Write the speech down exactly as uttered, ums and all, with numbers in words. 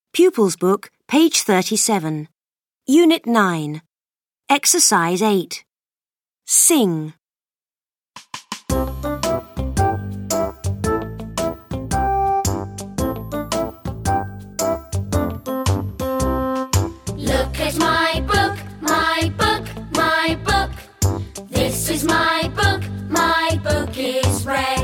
Pupils Book, page thirty-seven. Unit nine. Exercise eight. Sing. Look at my book, my book, my book. This is my book, my book is red.